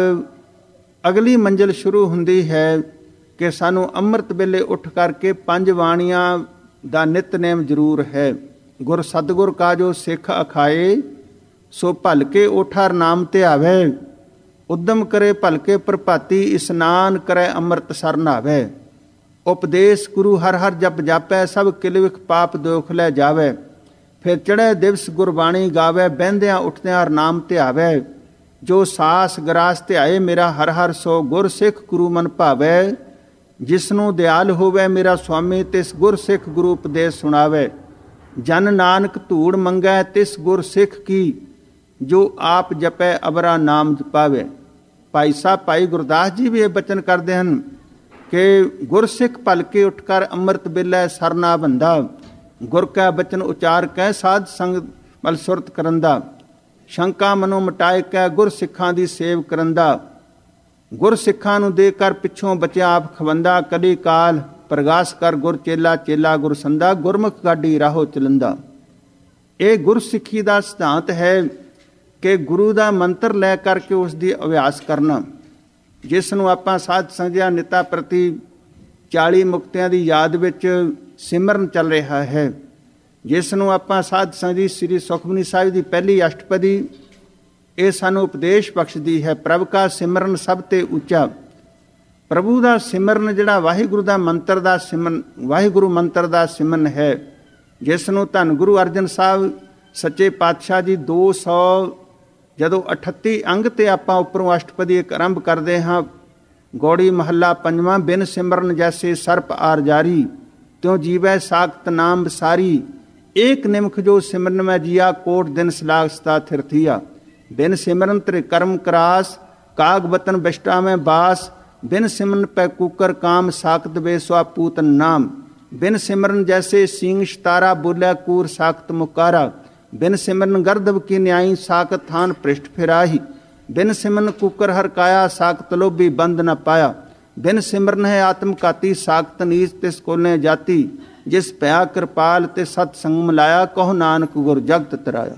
ਅਗਲੀ ਮੰਜ਼ਿਲ ਸ਼ੁਰੂ ਹੁੰਦੀ ਹੈ ਕਿ ਸਾਨੂੰ ਅੰਮ੍ਰਿਤ ਵੇਲੇ ਉੱਠ ਕਰਕੇ ਪੰਜ ਬਾਣੀਆਂ ਦਾ ਨਿਤਨੇਮ ਜ਼ਰੂਰ ਹੈ। ਗੁਰ ਸਤਿਗੁਰ ਕਾ ਜੋ ਸਿੱਖ ਅਖਾਏ, ਸੋ ਭਲਕੇ ਉਠਾਰ ਨਾਮ ਧਿਆਵੇ, ਉਦਮ ਕਰੇ ਭਲਕੇ ਪ੍ਰਭਾਤੀ, ਇਸਨਾਨ ਕਰੇ ਅੰਮ੍ਰਿਤ ਸਰ ਨਾਵੇ। ਉਪਦੇਸ਼ ਗੁਰੂ ਹਰ ਹਰ ਜਪ ਜਾਪੈ, ਸਭ ਕਿਲ ਵਿਖ ਪਾਪ ਦੋਖ ਲੈ ਜਾਵੇ। ਫਿਰ ਚੜ੍ਹੇ ਦਿਵਸ ਗੁਰਬਾਣੀ ਗਾਵੇ, ਬਹਿੰਦਿਆਂ ਉੱਠਦਿਆਂ ਹਰ ਨਾਮ ਧਿਆਵੇ। ਜੋ ਸਾਸ ਗਰਾਸ ਧਿਆਏ ਮੇਰਾ ਹਰ ਹਰ, ਸੋ ਗੁਰ ਸਿੱਖ ਗੁਰੂ ਮਨ ਭਾਵੇ। ਜਿਸਨੂੰ ਦਿਆਲ ਹੋਵੇ ਮੇਰਾ ਸੁਆਮੀ, ਤਿਸ ਗੁਰ ਸਿੱਖ ਗੁਰੂ ਉਪਦੇਸ਼ ਸੁਣਾਵੇ। ਜਨ ਨਾਨਕ ਧੂੜ ਮੰਗੈ ਤਿਸ ਗੁਰ ਸਿੱਖ ਕੀ, ਜੋ ਆਪ ਜਪੈ ਅਬਰਾ ਨਾਮ ਜਪਾਵੇ। ਭਾਈ ਸਾਹਿਬ ਭਾਈ ਗੁਰਦਾਸ ਜੀ ਵੀ ਇਹ ਬਚਨ ਕਰਦੇ ਹਨ ਕਿ ਗੁਰਸਿੱਖ ਭਲਕੇ ਉੱਠ ਕਰ ਅੰਮ੍ਰਿਤ ਵੇਲੇ ਸਰਨਾ ਬੰਦਾ, ਗੁਰ ਕਾ ਬਚਨ ਉਚਾਰ ਕੈ ਸਾਧ ਸੰਗ ਮਲ ਸੁਰਤ ਕਰੰਦਾ। ਸ਼ੰਕਾ ਮਨੋਂ ਮਟਾਏ ਕੈ ਗੁਰ ਸਿੱਖਾਂ ਦੀ ਸੇਵ ਕਰੰਦਾ। ਗੁਰ ਸਿੱਖਾਂ ਨੂੰ ਦੇ ਕਰ ਪਿੱਛੋਂ ਬਚਿਆ ਆਪ ਖਵੰਦਾ, ਕਲੀ ਕਾਲ ਪ੍ਰਗਾਸ ਕਰ ਗੁਰ ਚੇਲਾ, ਚੇਲਾ ਗੁਰ ਸੰਦਾ, ਗੁਰਮੁਖ ਗਾਡੀ ਰਾਹੋ ਚਲੰਦਾ। ਇਹ ਗੁਰਸਿੱਖੀ ਦਾ ਸਿਧਾਂਤ ਹੈ ਕਿ ਗੁਰੂ ਦਾ ਮੰਤਰ ਲੈ ਕਰਕੇ ਉਸ ਦੀ ਅਭਿਆਸ ਕਰਨਾ, ਜਿਸ ਨੂੰ ਆਪਾਂ ਸਾਧ ਸੰਗਤਾਂ ਨਿਤਾ ਪ੍ਰਤੀ ਚਾਲੀ ਮੁਕਤਿਆਂ ਦੀ ਯਾਦ ਵਿੱਚ ਸਿਮਰਨ ਚੱਲ ਰਿਹਾ ਹੈ, ਜਿਸ ਨੂੰ ਆਪਾਂ ਸਾਧ ਸੰਗਤ ਜੀ ਸ੍ਰੀ ਸੁਖਮਨੀ ਸਾਹਿਬ ਦੀ ਪਹਿਲੀ ਅਸ਼ਟਪਦੀ ਇਹ ਸਾਨੂੰ ਉਪਦੇਸ਼ ਬਖਸ਼ਦੀ ਹੈ। ਪ੍ਰਭ ਕਾ ਸਿਮਰਨ ਸਭ ਤੇ ਉੱਚਾ। ਪ੍ਰਭੂ ਦਾ ਸਿਮਰਨ ਜਿਹੜਾ ਵਾਹਿਗੁਰੂ ਦਾ ਮੰਤਰ ਦਾ ਸਿਮਰਨ, ਵਾਹਿਗੁਰੂ ਮੰਤਰ ਦਾ ਸਿਮਰਨ ਹੈ, ਜਿਸ ਨੂੰ ਧੰਨ ਗੁਰੂ ਅਰਜਨ ਸਾਹਿਬ ਸੱਚੇ ਪਾਤਸ਼ਾਹ ਜੀ ਦੋ ਸੌ ਜਦੋਂ ਅਠੱਤੀ ਅੰਗ ਤੇ ਆਪਾਂ ਉੱਪਰੋਂ ਅਸ਼ਟਪਦੀ ਇੱਕ ਆਰੰਭ ਕਰਦੇ ਹਾਂ, ਗੌੜੀ ਮਹੱਲਾ ਪੰਜਵਾਂ, ਬਿਨ ਸਿਮਰਨ ਜੈਸੇ ਸਰਪ ਆਰ ਜਾਰੀ, ਤਿਉ ਜੀਵੈ ਸਾਖਤ ਨਾਮ ਵਿਸਾਰੀ। ਏਕ ਨਿਮਖ ਜੋ ਸਿਮਰਨ ਮੈਂ ਜੀਆ, ਕੋਟ ਦਿਨ ਸਲਾਗ ਸਤਾ ਥਿਰਥੀਆ। ਬਿਨ ਸਿਮਰਨ ਤ੍ਰਿ ਕਰਮ ਕਰਾਸ, ਕਾਗ ਬਤਨ ਬਿਸ਼ਟਾ ਮੈਂ ਬਾਸ। ਬਿਨ ਸਿਮਰਨ ਪੈ ਕੂਕਰ ਕਾਮ, ਸਾਖਤ ਵੇ ਸਵਾ ਪੂਤਨ ਨਾਮ। ਬਿਨ ਸਿਮਰਨ ਜੈਸੇ ਸਿੰਘ ਸ਼ਤਾਰਾ, ਬੋਲਿਆ ਕੂਰ ਸਾਖਤ ਮੁਕਾਰਾ। ਬਿਨ ਸਿਮਰਨ ਗਰਦਬ ਕੀ ਨਿਆਈ, ਸਾਖਤ ਥਾਨ ਪ੍ਰਿਸ਼ਟ ਫਿਰਾਹੀ। ਬਿਨ ਸਿਮਰਨ ਕੂਕਰ ਹਰ ਕਾਇਆ, ਸਾਖਤ ਲੋਭੀ ਬੰਦ ਨ ਪਾਇਆ। ਬਿਨ ਸਿਮਰਨ ਹੈ ਆਤਮ ਘਾਤੀ, ਸਾਖਤ ਨੀਚ ਤਿਸ ਕੋਲੇ ਜਾਤੀ। ਜਿਸ ਭਇਆ ਕਿਰਪਾਲ ਤੇ ਸਤ ਸੰਗ ਮਿਲਾਇਆ, ਕਹੋ ਨਾਨਕ ਗੁਰ ਜਗਤ ਤਰਾਇਆ।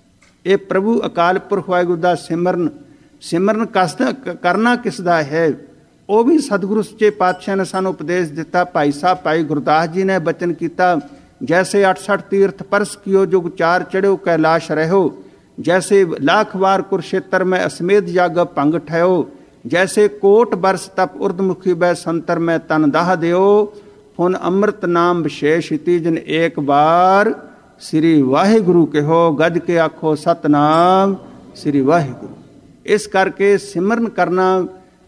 ਇਹ ਪ੍ਰਭੂ ਅਕਾਲ ਪੁਰਖ ਵਾਹਿਗੁਰੂ ਦਾ ਸਿਮਰਨ ਸਿਮਰਨ ਕਸਦਾ ਕਰਨਾ ਕਿਸ ਦਾ ਹੈ, ਉਹ ਵੀ ਸਤਿਗੁਰੂ ਸੱਚੇ ਪਾਤਸ਼ਾਹ ਨੇ ਸਾਨੂੰ ਉਪਦੇਸ਼ ਦਿੱਤਾ। ਭਾਈ ਸਾਹਿਬ ਭਾਈ ਗੁਰਦਾਸ ਜੀ ਨੇ ਬਚਨ ਕੀਤਾ, ਜੈਸੇ ਅਠਸਠ ਤੀਰਥ ਪਰਸ ਕੀਓ, ਜੁਗ ਚਾਰ ਚੜਿਓ ਕੈਲਾਸ਼ ਰਹਿਓ। ਜੈਸੇ ਲਾਖ ਵਾਰ ਕੁਰਸ਼ੇਤਰ ਮੈਂ ਅਸਮੇਧ ਜਗ ਭੰਗ ਠਹਿਓ। ਜੈਸੇ ਕੋਟ ਬਰਸ ਤਪ ਉਰਦਮੁਖੀ ਬੈ ਸੰਤਰ ਮੈਂ ਤਨ ਦਾਹ ਦਿਓ। ਹੁਣ ਅੰਮ੍ਰਿਤ ਨਾਮ ਵਿਸ਼ੇਸ਼ ਇਤੀ, ਜਿਨ ਏਕ ਬਾਰ ਸ੍ਰੀ ਵਾਹਿਗੁਰੂ ਕਿਹੋ। ਗੱਜ ਕੇ ਆਖੋ ਸਤਨਾਮ ਸ੍ਰੀ ਵਾਹਿਗੁਰੂ। ਇਸ ਕਰਕੇ ਸਿਮਰਨ ਕਰਨਾ,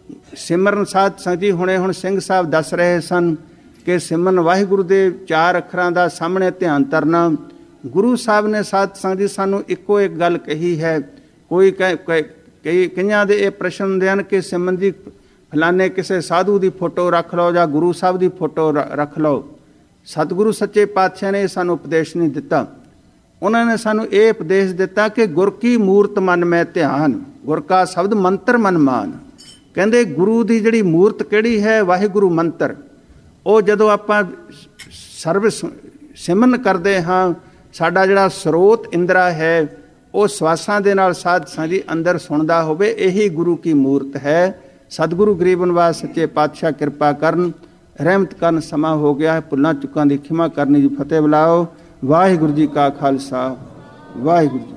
ਸਿਮਰਨ ਸਾਧ ਸੰਗਤ ਜੀ ਹੁਣੇ ਹੁਣ ਸਿੰਘ ਸਾਹਿਬ ਦੱਸ ਰਹੇ ਸਨ ਕਿ ਸਿਮਰਨ ਵਾਹਿਗੁਰੂ ਦੇ ਚਾਰ ਅੱਖਰਾਂ ਦਾ ਸਾਹਮਣੇ ਧਿਆਨ ਧਰਨਾ। ਗੁਰੂ ਸਾਹਿਬ ਨੇ ਸਾਧ ਸੰਗਤ ਜੀ ਸਾਨੂੰ ਇੱਕੋ ਇੱਕ ਗੱਲ ਕਹੀ ਹੈ ਕੋਈ ਕਈ ਕਈਆਂ ਦੇ ਇਹ ਪ੍ਰਸ਼ਨ ਹੁੰਦੇ ਹਨ ਕਿ ਸਿਮਰਨ ਜੀ ਫਲਾਣੇ ਕਿਸੇ ਸਾਧੂ ਦੀ ਫੋਟੋ ਰੱਖ ਲਓ ਜਾਂ ਗੁਰੂ ਸਾਹਿਬ ਦੀ ਫੋਟੋ ਰੱਖ ਲਓ। ਸਤਿਗੁਰੂ ਸੱਚੇ ਪਾਤਸ਼ਾਹ ਨੇ ਸਾਨੂੰ ਉਪਦੇਸ਼ ਨਹੀਂ ਦਿੱਤਾ। ਉਹਨਾਂ ਨੇ ਸਾਨੂੰ ਇਹ ਉਪਦੇਸ਼ ਦਿੱਤਾ ਕਿ ਗੁਰ ਕੀ ਮੂਰਤ ਮਨ ਮੈਂ ਧਿਆਨ, ਗੁਰ ਕਾ ਸ਼ਬਦ ਮੰਤਰ ਮਨ ਮਾਨ। ਕਹਿੰਦੇ ਗੁਰੂ ਦੀ ਜਿਹੜੀ ਮੂਰਤ ਕਿਹੜੀ ਹੈ, ਵਾਹਿਗੁਰੂ ਮੰਤਰ। ਉਹ ਜਦੋਂ ਆਪਾਂ ਸਰਵ ਸਿਮਰਨ ਕਰਦੇ ਹਾਂ, ਸਾਡਾ ਜਿਹੜਾ ਸਰੋਤ ਇੰਦਰਾ ਹੈ ਉਹ ਸਵਾਸਾਂ ਦੇ ਨਾਲ ਸਾਧ ਸਾਂਝੀ ਅੰਦਰ ਸੁਣਦਾ ਹੋਵੇ, ਇਹੀ ਗੁਰੂ ਕੀ ਮੂਰਤ ਹੈ। ਸਤਿਗੁਰੂ ਗਰੀਬ ਨਿਵਾਸ ਸੱਚੇ ਪਾਤਸ਼ਾਹ ਕਿਰਪਾ ਕਰਨ, ਰਹਿਮਤ ਕਰਨ। ਸਮਾਂ ਹੋ ਗਿਆ ਹੈ, ਭੁੱਲਾਂ ਚੁੱਕਾਂ ਦੀ ਖਿਮਾ ਕਰਨੀ ਜੀ। ਫਤਿਹ ਬੁਲਾਓ। ਵਾਹਿਗੁਰੂ ਜੀ ਕਾ ਖਾਲਸਾ, ਵਾਹਿਗੁਰੂ ਜੀ।